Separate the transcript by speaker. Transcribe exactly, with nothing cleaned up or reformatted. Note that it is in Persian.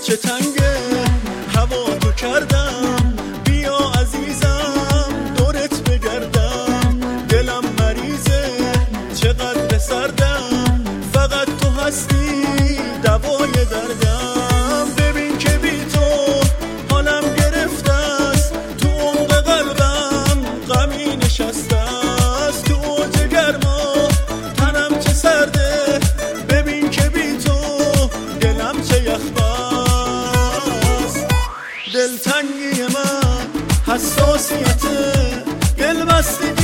Speaker 1: چه تنگه هوا تو کردم، بیا عزیزم دورت بگردم. دلم مریضه چقدر سردم، فقط تو هستی دوای دردم. ببین که بی تو حالم گرفته است، تو عمق قلبم غمی نشسته است. تو اوج گرما تنم چه سرده، ببین که بی تو دلم چه یخبست. دلتنگی من حساسیت، دل بستی